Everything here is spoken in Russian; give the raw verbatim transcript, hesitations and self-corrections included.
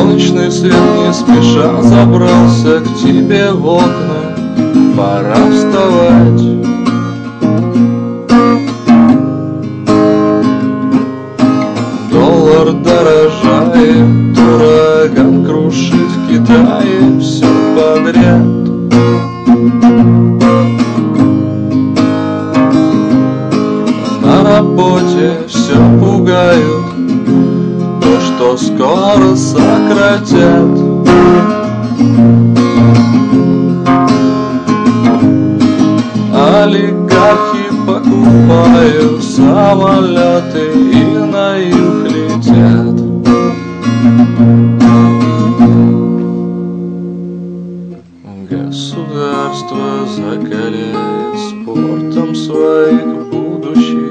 Солнечный свет не спеша забрался к тебе в окна. Пора вставать. Доллар дорожает, ураган крушит в Китае все подряд. На работе все пугают, то, что скоро сократят. Олигархи покупают самолеты и на юг летят. Государство закаляет спортом своих будущих